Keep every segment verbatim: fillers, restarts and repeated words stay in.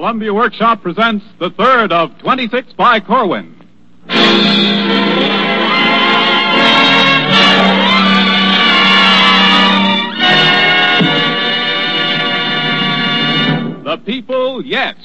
Columbia Workshop presents the third of twenty-six by Corwin. The People, Yes.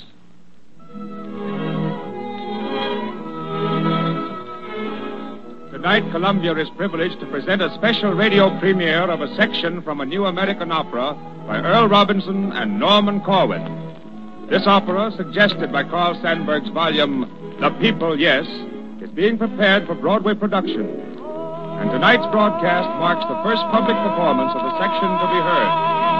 Tonight, Columbia is privileged to present a special radio premiere of a section from a new American opera by Earl Robinson and Norman Corwin. This opera, suggested by Carl Sandburg's volume, The People, Yes, is being prepared for Broadway production. And tonight's broadcast marks the first public performance of the section to be heard.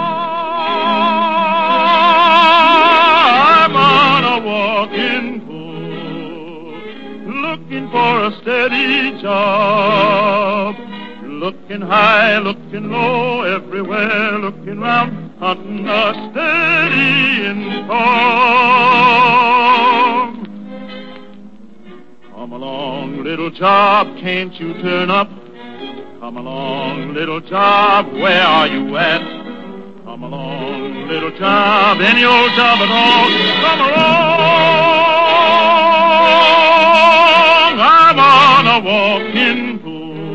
I'm on a walking tour, looking for a steady job. Looking high, looking low, everywhere, looking round, hunting a steady income. Come along, little job, can't you turn up? Come along, little job, where are you at? Come along, little job, any old job at all. Come along, I'm on a walking tour.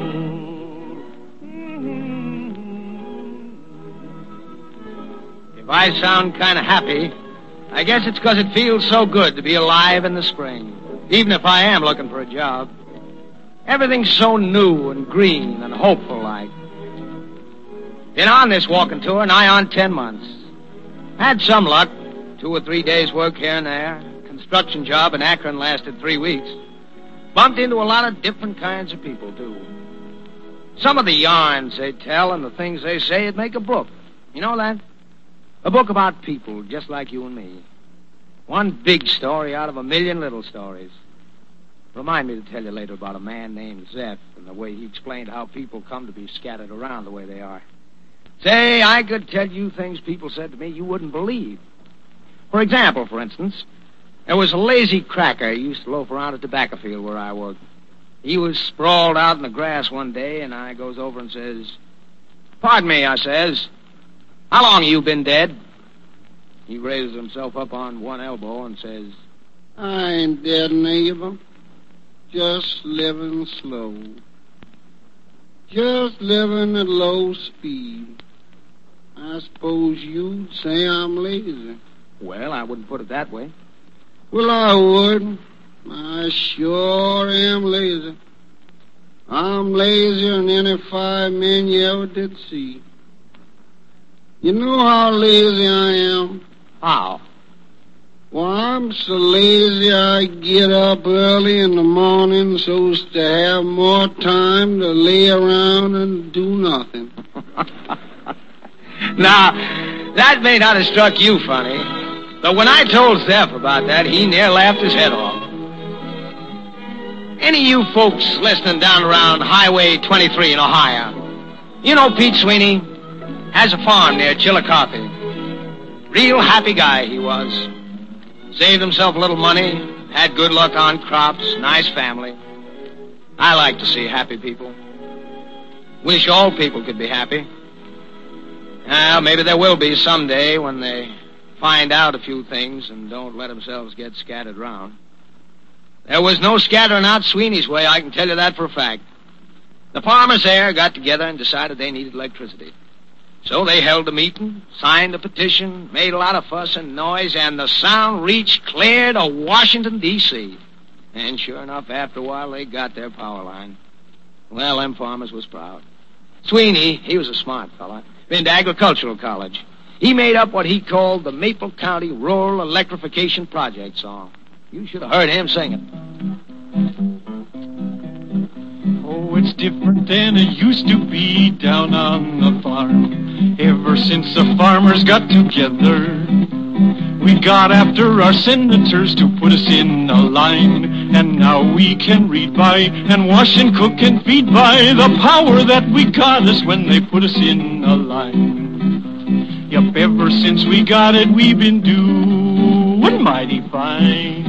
If I sound kind of happy, I guess it's because it feels so good to be alive in the spring, even if I am looking for a job. Everything's so new and green and hopeful-like. Been on this walking tour nigh on ten months. Had some luck, two or three days' work here and there. Construction job in Akron lasted three weeks. Bumped into a lot of different kinds of people, too. Some of the yarns they tell and the things they say would make a book. You know that? A book about people just like you and me. One big story out of a million little stories. Remind me to tell you later about a man named Zeph and the way he explained how people come to be scattered around the way they are. Say, I could tell you things people said to me you wouldn't believe. For example, for instance, there was a lazy cracker who used to loaf around a tobacco field where I worked. He was sprawled out in the grass one day, and I goes over and says, "Pardon me," I says, "how long you been dead?" He raises himself up on one elbow and says, "I ain't dead, neighbor. Just living slow. Just living at low speed. I suppose you'd say I'm lazy." Well, I wouldn't put it that way. Well, I would. I sure am lazy. I'm lazier than any five men you ever did see. You know how lazy I am? How? Well, I'm so lazy I get up early in the morning so's to have more time to lay around and do nothing. Now, that may not have struck you funny, but when I told Zeph about that, he near laughed his head off. Any of you folks listening down around Highway twenty-three in Ohio, you know Pete Sweeney? Has a farm near Chillicothe. Real happy guy he was. Saved himself a little money, had good luck on crops, nice family. I like to see happy people. Wish all people could be happy. Well, maybe there will be someday when they find out a few things and don't let themselves get scattered around. There was no scattering out Sweeney's way, I can tell you that for a fact. The farmers there got together and decided they needed electricity. So they held a meeting, signed a petition, made a lot of fuss and noise, and the sound reached clear to Washington, D C And sure enough, after a while, they got their power line. Well, them farmers was proud. Sweeney, he was a smart fella, been to agricultural college. He made up what he called the Maple County Rural Electrification Project song. You should have heard him sing it. Oh, it's different than it used to be down on the farm. Ever since the farmers got together, we got after our senators to put us in a line. And now we can read by and wash and cook and feed by the power that we got us when they put us in a line. Yup, ever since we got it, we've been doing mighty fine.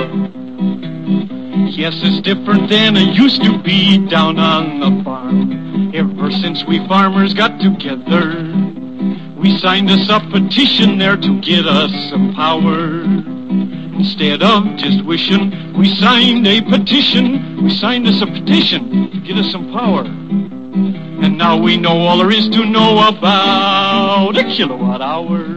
Yes, it's different than it used to be down on the farm. Ever since we farmers got together, we signed us a petition there to get us some power. Instead of just wishing, we signed a petition. We signed us a petition to get us some power. And now we know all there is to know about a kilowatt hour.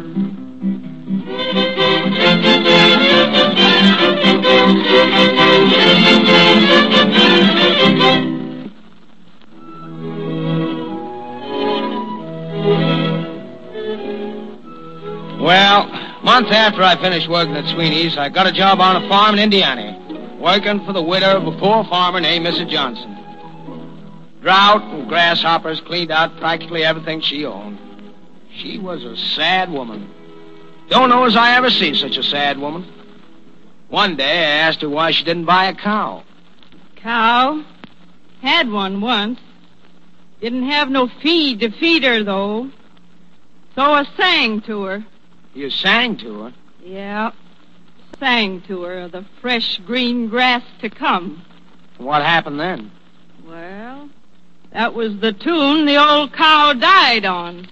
Well, a month after I finished working at Sweeney's, I got a job on a farm in Indiana, working for the widow of a poor farmer named Missus Johnson. Drought and grasshoppers cleaned out practically everything she owned. She was a sad woman. Don't know as I ever see such a sad woman. One day I asked her why she didn't buy a cow. Cow? Had one once. Didn't have no feed to feed her, though. So I sang to her. You sang to her? Yeah. Sang to her of the fresh green grass to come. What happened then? Well, that was the tune the old cow died on.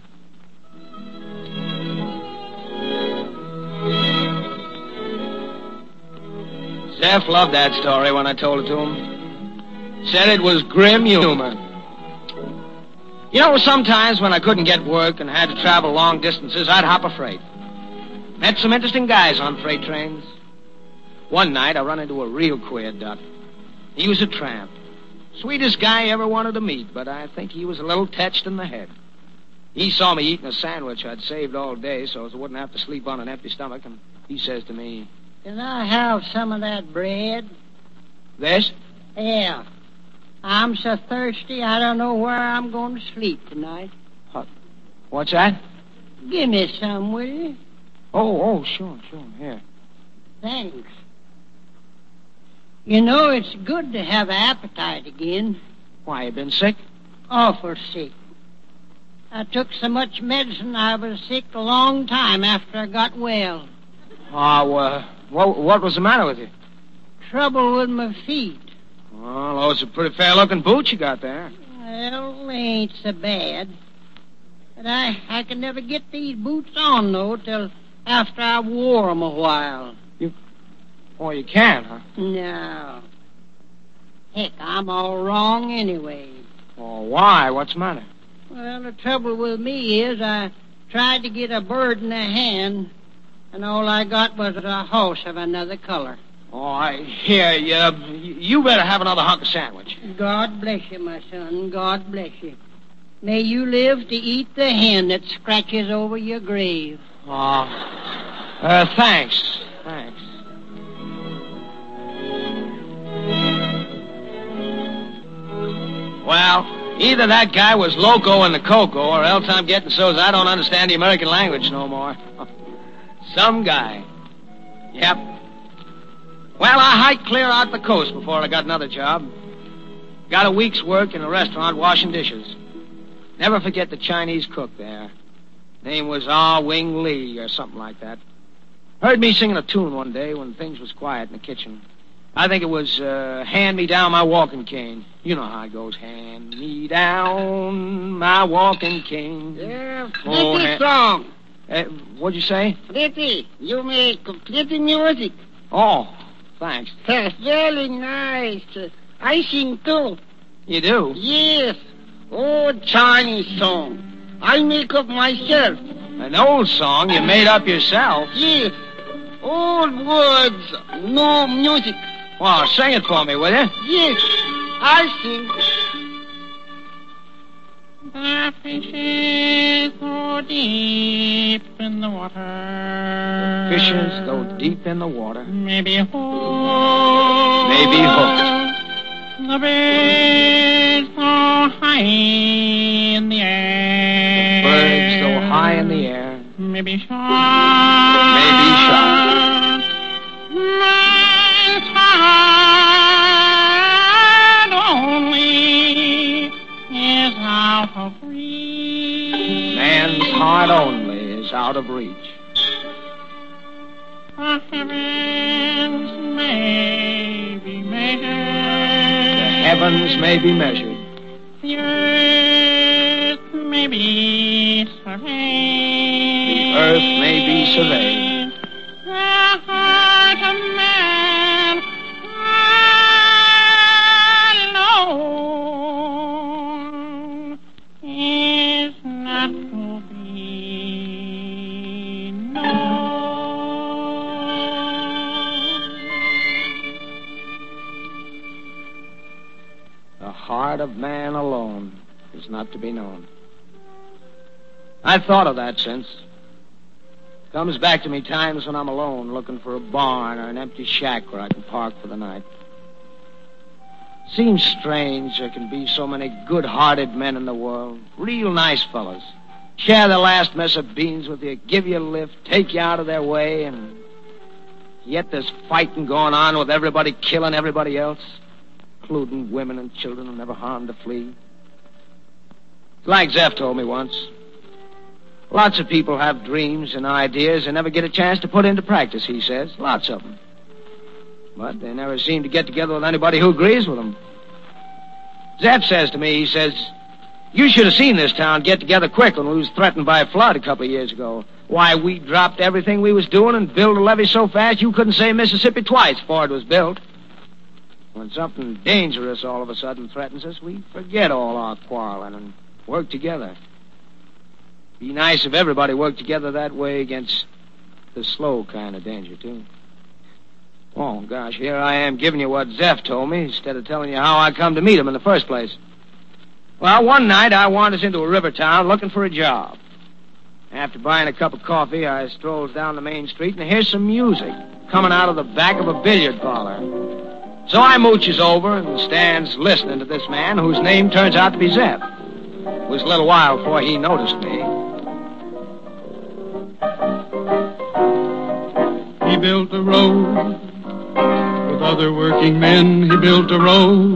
Zeph loved that story when I told it to him. Said it was grim humor. You know, sometimes when I couldn't get work and had to travel long distances, I'd hop a freight. Met some interesting guys on freight trains. One night, I run into a real queer duck. He was a tramp. Sweetest guy I ever wanted to meet, but I think he was a little touched in the head. He saw me eating a sandwich I'd saved all day so as I wouldn't have to sleep on an empty stomach, and he says to me, "Can I have some of that bread?" "This?" "Yeah. I'm so thirsty I don't know where I'm going to sleep tonight." What? What's that? "Give me some, will you?" Oh, oh, sure, sure, here. "Thanks. You know, it's good to have appetite again." "Why, you been sick?" "Awful sick. I took so much medicine I was sick a long time after I got well." Oh, uh, what, what was the matter with you?" "Trouble with my feet." "Well, those are pretty fair-looking boots you got there." "Well, they ain't so bad. But I, I can never get these boots on, though, till after I wore 'em a while." You... Oh, you can't, huh? "No. Heck, I'm all wrong anyway." Oh, why? What's the matter? "Well, the trouble with me is I tried to get a bird in the hand, and all I got was a horse of another color." Oh, I hear you. You better have another hunk of sandwich. "God bless you, my son. God bless you. May you live to eat the hen that scratches over your grave." Oh, uh, thanks. Thanks. Well, either that guy was loco in the cocoa, or else I'm getting so I don't understand the American language no more. Some guy. Yep. Well, I hiked clear out the coast before I got another job. Got a week's work in a restaurant washing dishes. Never forget the Chinese cook there. Name was Ah Wing Lee or something like that. Heard me singing a tune one day when things was quiet in the kitchen. I think it was uh, Hand Me Down My Walking Cane. You know how it goes. Hand me down my walking cane. Yeah, pretty Oh, ha- song. Uh, what'd you say? Pretty. You make pretty music. Oh, thanks. That's very nice. I sing too. You do? Yes. Old Chinese song. I make up myself. An old song you made up yourself? Yes. Old words, no music. Well, sing it for me, will you? Yes, I sing. The fishes go deep in the water. Fishes go deep in the water. Maybe hooked. Maybe hooked. The birds go high in the air. Birds go high in the air. Maybe shot. Maybe shot. Man's heart only is out of reach. Man's heart only is out of reach. The heavens may be measured. The heavens may be measured. The earth may be surveyed. The earth may be surveyed. The heart of man alone is not to be known. The heart of man alone is not to be known. I've thought of that since. Comes back to me times when I'm alone, looking for a barn or an empty shack where I can park for the night. Seems strange there can be so many good-hearted men in the world, real nice fellas. Share their last mess of beans with you, give you a lift, take you out of their way, and yet there's fighting going on with everybody killing everybody else, including women and children who never harmed a flea. Like Zeph told me once, lots of people have dreams and ideas and never get a chance to put into practice, he says. Lots of them. But they never seem to get together with anybody who agrees with them. Zeph says to me, he says, you should have seen this town get together quick when we was threatened by a flood a couple of years ago. Why, we dropped everything we was doing and built a levee so fast you couldn't say Mississippi twice before it was built. When something dangerous all of a sudden threatens us, we forget all our quarreling and work together. Be nice if everybody worked together that way against the slow kind of danger, too. Oh, gosh, here I am giving you what Zeph told me instead of telling you how I come to meet him in the first place. Well, one night I wanders into a river town looking for a job. After buying a cup of coffee, I strolls down the main street and hear some music coming out of the back of a billiard parlor. So I mooches over and stands listening to this man whose name turns out to be Zeph. It was a little while before he noticed me. He built a road. With other working men, he built a road.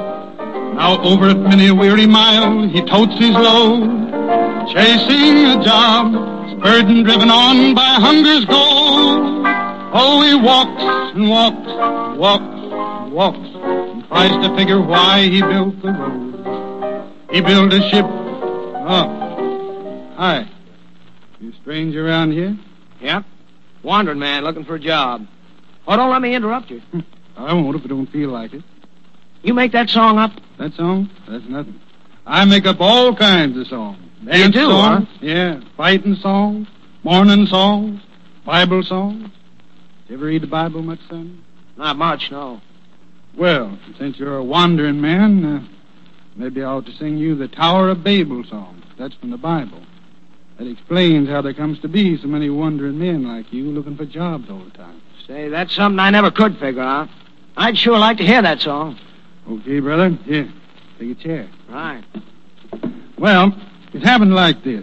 Now over it many a weary mile, he totes his load. Chasing a job, spurred and driven on by hunger's goal. Oh, he walks and walks, walks, walks, and tries to figure why he built the road. He built a ship. Oh, hi. You strange around here? Yep. Wandering man looking for a job. Oh, don't let me interrupt you. I won't if I don't feel like it. You make that song up? That song? That's nothing. I make up all kinds of songs. You do, songs, huh? Yeah. Fighting songs, morning songs, Bible songs. You ever read the Bible much, son? Not much, no. Well, since you're a wandering man, uh, maybe I ought to sing you the Tower of Babel song. That's from the Bible. That explains how there comes to be so many wandering men like you looking for jobs all the time. Say, that's something I never could figure out. I'd sure like to hear that song. Okay, brother. Here, take a chair. Right. Well, it happened like this.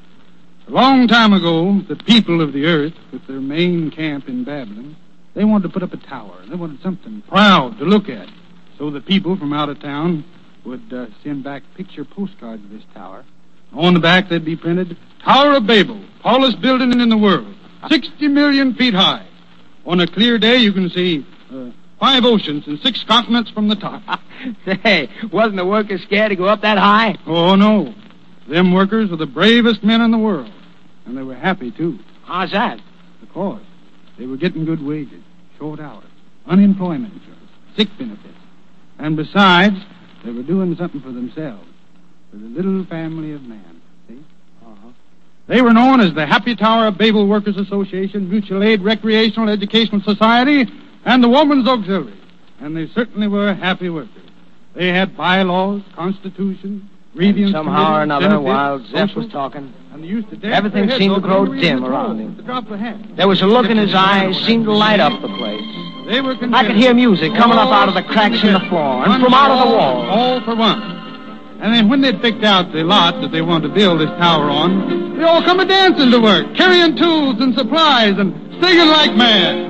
A long time ago, the people of the earth, with their main camp in Babylon, they wanted to put up a tower. They wanted something proud to look at. So the people from out of town would uh, send back picture postcards of this tower. On the back, they'd be printed, Tower of Babel, tallest building in the world, sixty million feet high. On a clear day, you can see uh, five oceans and six continents from the top. Say, wasn't the workers scared to go up that high? Oh, no. Them workers were the bravest men in the world. And they were happy, too. How's that? Because they were getting good wages, short hours, unemployment insurance, sick benefits. And besides, they were doing something for themselves, for the little family of man. See? Uh-huh. They were known as the Happy Tower of Babel Workers Association, Mutual Aid Recreational Educational Society, and the Woman's Auxiliary. And they certainly were happy workers. They had bylaws, constitution, grievance somehow or another, benefits, while Zeph social, was talking, and they used to dance everything their seemed to heads grow off when they were dim in the around road him. with the drop of a hat. There was a look in his eyes seemed to light up the place. They were I could hear music coming up out of the cracks in the floor and from out of the walls. All for one. And then when they'd picked out the lot that they wanted to build this tower on, they all come a dancing to work, carrying tools and supplies and singing like mad.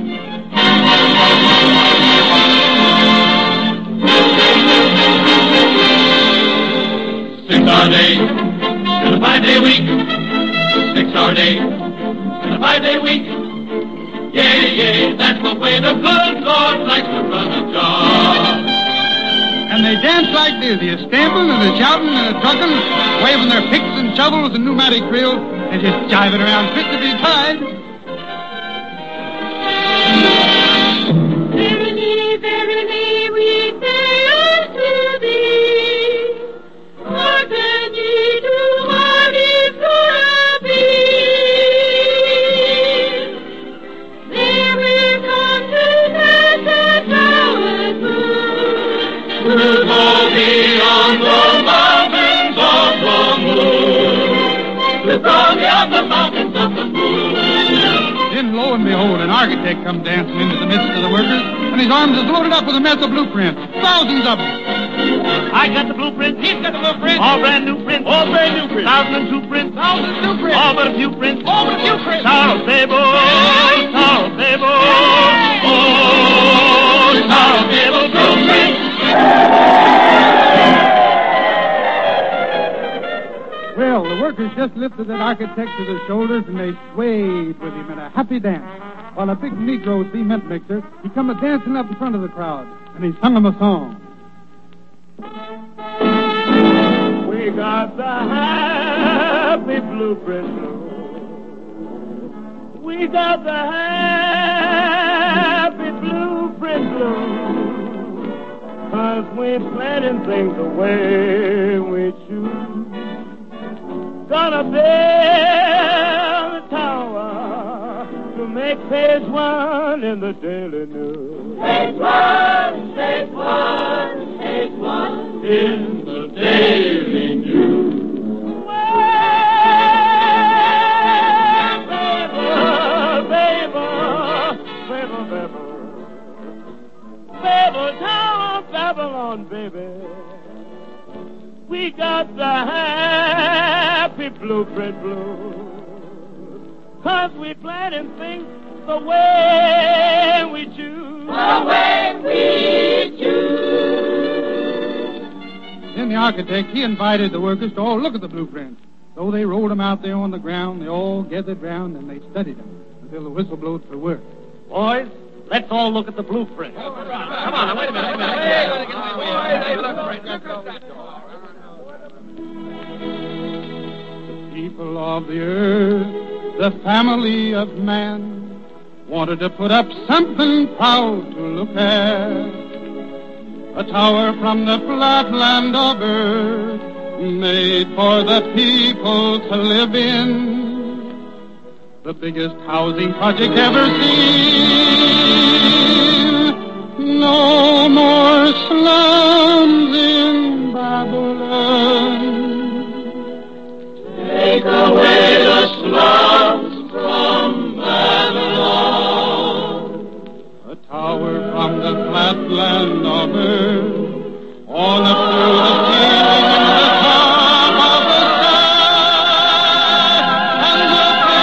Six-hour day in a five-day week. Six-hour day in a five-day week. Yay, yay, that's the way the good Lord likes to run a job. And they dance like is. They're stamping and they're shouting and they're trucking, waving their picks and shovels and pneumatic drills, and just jiving around fit to be tied. Verily, verily, we say unto thee, what can ye do, mighty Florida? There will come to pass that thou art good. We'll go beyond the mountains of the moon. We'll go beyond the mountains of the moon. Then, lo and behold, an architect come dancing into the midst of the workers, and his arms is loaded up with a mess of blueprints. Thousands of them. I got the blueprints. He's got the blueprints. All brand new prints. All brand new prints. Thousand and two prints. Thousand and two prints. All but a few prints. All but a few prints. Tower of Babel. Tower of Babel. Oh, Tower of Babel blueprints. Well, the workers just lifted that architect to their shoulders, and they swayed with him in a happy dance. While a big Negro cement mixer, he come a dancing up in front of the crowd, and he sung them a song. We got the happy blueprint blue. We got the happy blueprint blue. Cause we planning things the way we choose. Gonna build a tower to make page one in the Daily News. Page one, page one, page one in the Daily News. Well, Babel, Babel, Babel, Babel, Tower of Babylon, baby. We got the happy blueprint blues. Cause we planning things the way we choose. The way we choose. Then the architect, he invited the workers to all look at the blueprints. So they rolled them out there on the ground. They all gathered round and they studied them until the whistle blowed for work. Boys, let's all look at the blueprint. Come on, wait a minute. Wait a minute. People of the earth, the family of man, wanted to put up something proud to look at. A tower from the flat land of earth, made for the people to live in. The biggest housing project ever seen. No more slums in Babylon. Take away the slums from Babylon. A tower from the flat land of earth, all up to the ceiling in the top of the sky, and the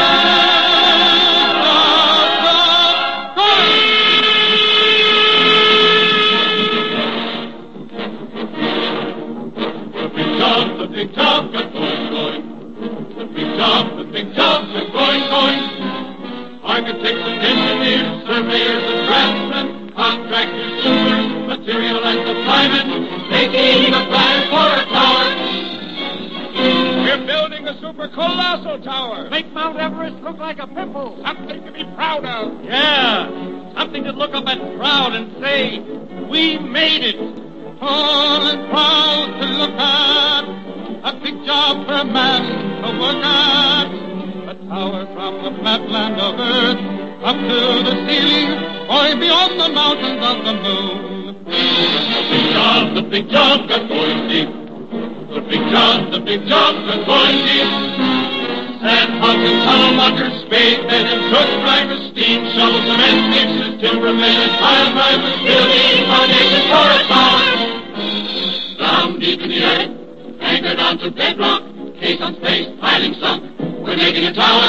big job, the big job got going, going. The big job, the big job got going, going. Architects and engineers, surveyors and draftsmen, contractors, supers, material and supplymen, making a plan for a tower. We're building a super colossal tower. Make Mount Everest look like a pimple. Something to be proud of. Yeah, something to look up and proud and say, we made it. tall and proud to look at, a big job for a man to work at. A tower from the flat land of earth, up to the ceiling, or beyond the mountains of the moon. The big job, the big job got going deep. The big job, the big job got going deep. Sandhoggers, tunnel muckers, spade men and truck drivers, steam shovels, cement mixers, timbermen and pile drivers, building foundations for a tower. Down deep in the earth, anchored onto bedrock, case on space, piling sunk, we're making a tower.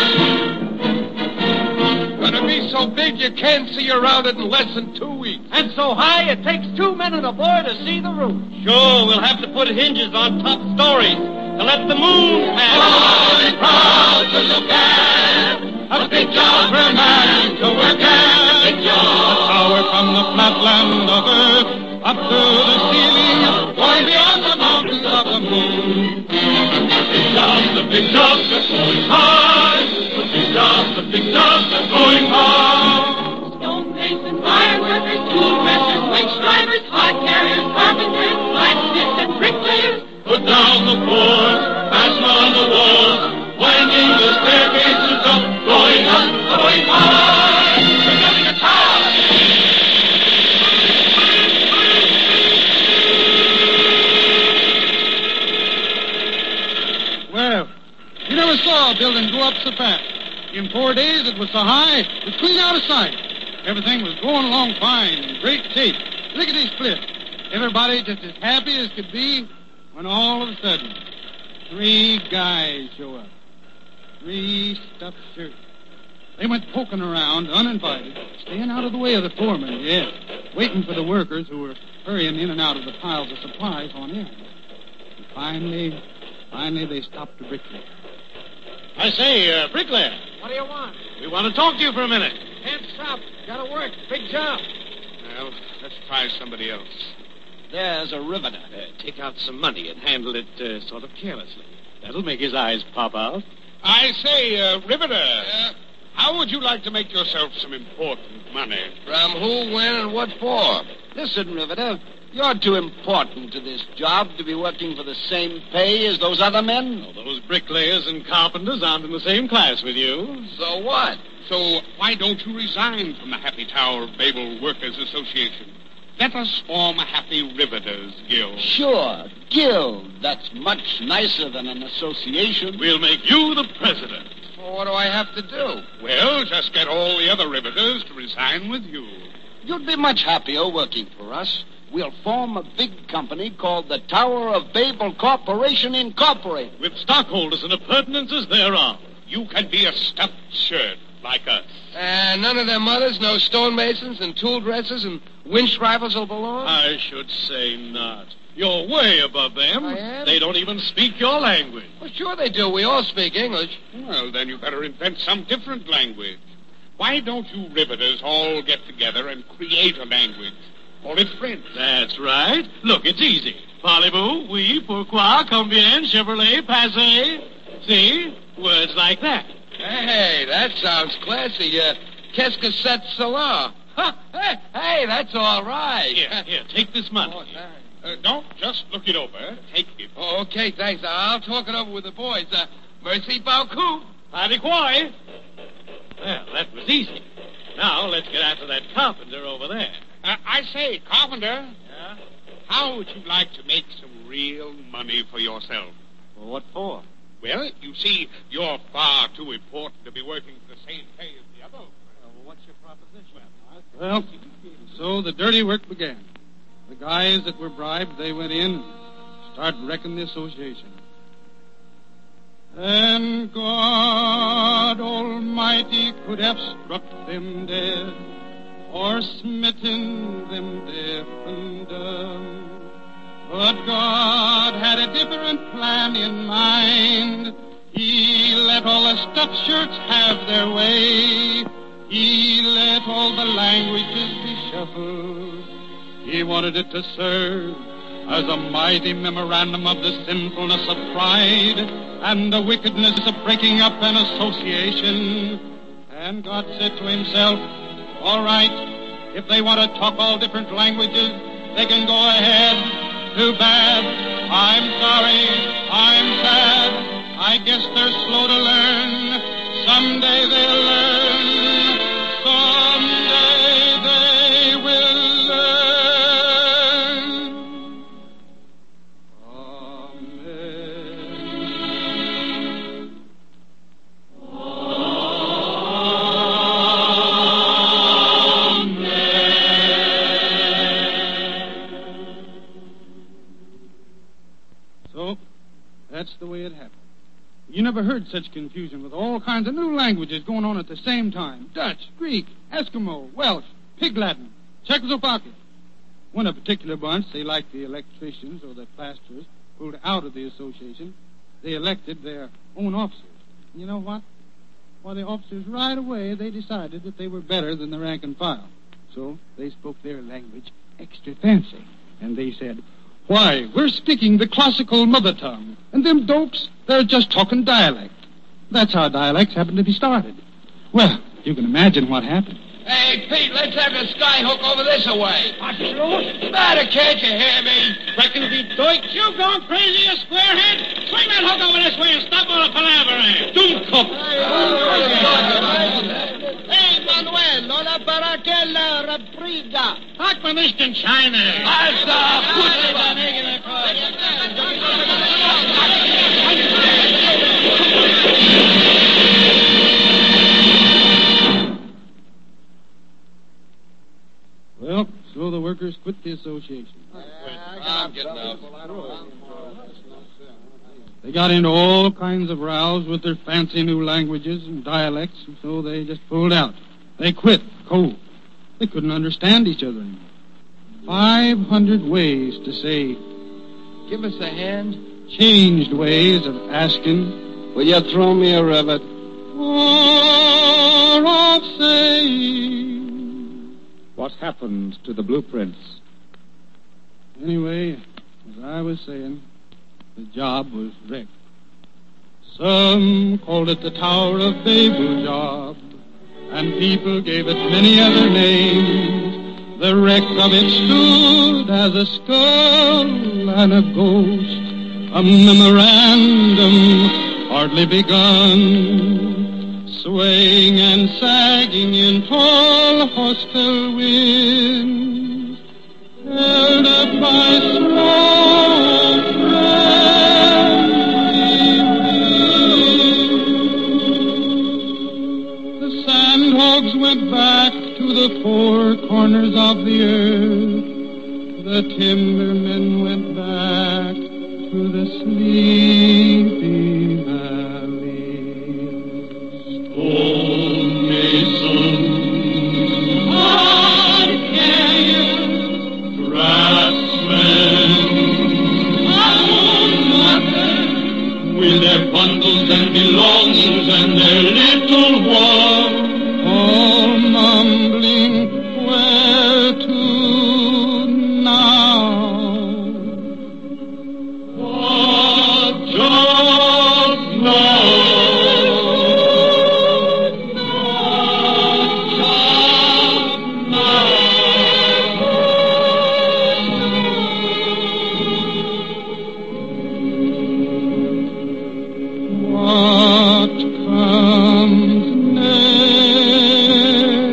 Gonna be so big you can't see around it in less than two weeks. And so high it takes two men and a boy to see the roof. Sure, we'll have to put hinges on top stories to let the moon pass. Tall and proud to look at, a big job for a man to work at. A big job. A tower from the flat land of earth, up to the ceiling, going beyond the big jobs are going high. The big jobs, the big jobs are going high. Stonemasons, iron workers, tool dressers, winch drivers, hod carriers, carpenters, blacksmiths, and bricklayers. Put down the boards, fasten on the walls, winding the staircases up, going up, going high. We're building a tower. Well, you never saw a building go up so fast. In four days, it was so high, it was clean out of sight. Everything was going along fine, in great shape. Lickety-split. Everybody just as happy as could be when all of a sudden, three guys show up. Three stuffed shirts. They went poking around, uninvited, staying out of the way of the foreman, yes, waiting for the workers who were hurrying in and out of the piles of supplies on end. And finally, finally, they stopped the bricklayer. I say, uh, bricklayer, What do you want? we want to talk to you for a minute. Can't stop. Gotta work. Big job. Well, let's try somebody else. There's a riveter. Uh, take out some money and handle it uh, sort of carelessly. That'll make his eyes pop out. I say, uh, Riveter, uh, how would you like to make yourself some important money? From who, when, and what for? Listen, Riveter, you're too important to this job to be working for the same pay as those other men. Oh, those bricklayers and carpenters aren't in the same class with you. So what? So why don't you resign from the Happy Tower Babel Workers Association? Let us form a Happy Riveters Guild. Sure, guild. That's much nicer than an association. We'll make you the president. Well, what do I have to do? Well, just get all the other riveters to resign with you. You'd be much happier working for us. We'll form a big company called the Tower of Babel Corporation Incorporated. With stockholders and appurtenances thereof. You can be a stuffed shirt like us. And none of them others, no stonemasons and tool dressers and winch drivers will belong? I should say not. You're way above them. I am? They don't even speak your language. Well, sure they do. We all speak English. Well, then you better invent some different language. Why don't you riveters all get together and create a language? Call it French. That's right. Look, it's easy. Parlez-vous, oui, pourquoi, combien, Chevrolet, passé. See? Words like that. Hey, that sounds classy. Uh, Qu'est-ce que c'est cela? Huh, hey, hey, that's all right. Here, here, take this money. Oh, thanks. Uh, don't just look it over. Take it. Oh, okay, thanks. I'll talk it over with the boys. Uh, merci beaucoup. Pas de quoi. Well, that was easy. Now, let's get after that carpenter over there. Uh, I say, Carpenter, Yeah? how would you like to make some real money for yourself? Well, what for? Well, you see, you're far too important to be working for the same pay as the other. Well, what's your proposition? Well, so the dirty work began. The guys that were bribed, they went in and started wrecking the association. And God Almighty could have struck them dead or smitten them deaf and dumb. But God had a different plan in mind. He let all the stuffed shirts have their way. He let all the languages be shuffled. He wanted it to serve as a mighty memorandum of the sinfulness of pride and the wickedness of breaking up an association. And God said to himself, all right, if they want to talk all different languages, they can go ahead. Too bad. I'm sorry. I'm sad. I guess they're slow to learn. Someday they'll learn. Someday they will learn. So, that's the way it happened. You never heard such confusion with all kinds of new languages going on at the same time. Dutch, Greek, Eskimo, Welsh, Pig Latin, Czechoslovakian. When a particular bunch, they like the electricians or the plasterers, pulled out of the association, they elected their own officers. And you know what? Well, the officers right away, they decided that they were better than the rank and file. So they spoke their language extra fancy. And they said, Why, we're speaking the classical mother tongue. And them dopes, they're just talking dialect. That's how dialects happen to be started. Well, you can imagine what happened. Hey, Pete, let's have the skyhook over this away. What's the matter? Can't you hear me? Reckon be doit. You gone crazy, you squarehead? Swing that hook over this way and stop all the palaver. Dummkopf. Hey, Manuel, ora para aquella repriga. Hack man nicht in China. Alter, Well, so the workers quit the association. I'm getting up. They got into all kinds of rows with their fancy new languages and dialects, and so they just pulled out. They quit cold. They couldn't understand each other anymore. Five hundred ways to say, Give us a hand. Changed ways of asking. Will you throw me a rivet? Or of saying. What happened to the blueprints? Anyway, as I was saying, the job was wrecked. Some called it the Tower of Babel job, and people gave it many other names. The wreck of it stood as a skull and a ghost, a memorandum hardly begun, swaying and sagging in tall hostile winds, held up by slow friendly winds. The sandhogs went back to the four corners of the earth. The timbermen went back to the sleepy valleys. Old masons, hard carriers, craftsmen, with their bundles and belongings and their little war, all mumbling where to now. what job now? What comes next?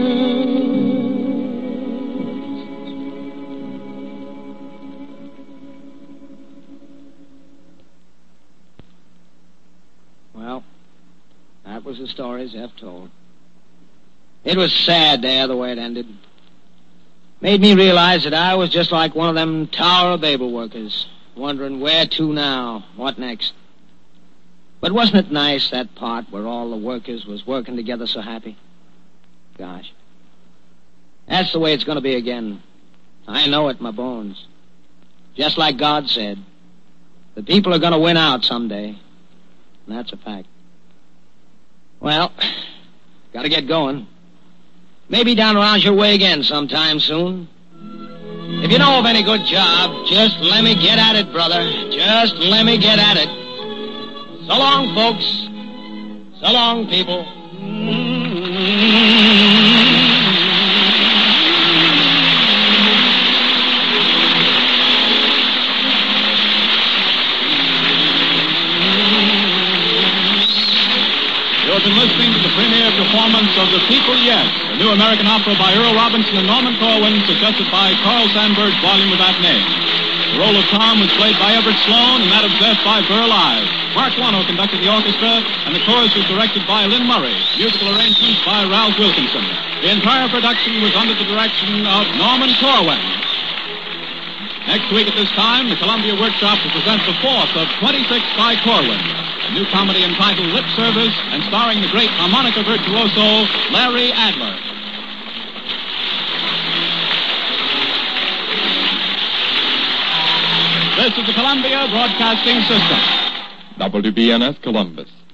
Well, that was the story Zeph told. It was sad there, the way it ended. Made me realize that I was just like one of them Tower of Babel workers, wondering where to now, what next. But wasn't it nice, that part where all the workers was working together so happy? Gosh. That's the way it's going to be again. I know it in my bones. Just like God said. The people are going to win out someday. And that's a fact. Well, got to get going. Maybe down around your way again sometime soon. If you know of any good job, just let me get at it, brother. Just let me get at it. So long, folks. So long, people. You've been listening to the premiere performance of The People Yes, a new American opera by Earl Robinson and Norman Corwin, suggested by Carl Sandburg's volume of that name. The role of Tom was played by Everett Sloan, and that of Zeph by Burl Ives. Mark Wano conducted the orchestra, and the chorus was directed by Lynn Murray. Musical arrangements by Ralph Wilkinson. The entire production was under the direction of Norman Corwin. Next week at this time, the Columbia Workshop will present the fourth of twenty-six by Corwin, a new comedy entitled Lip Service, and starring the great harmonica virtuoso Larry Adler. This is the Columbia Broadcasting System. W B N S Columbus.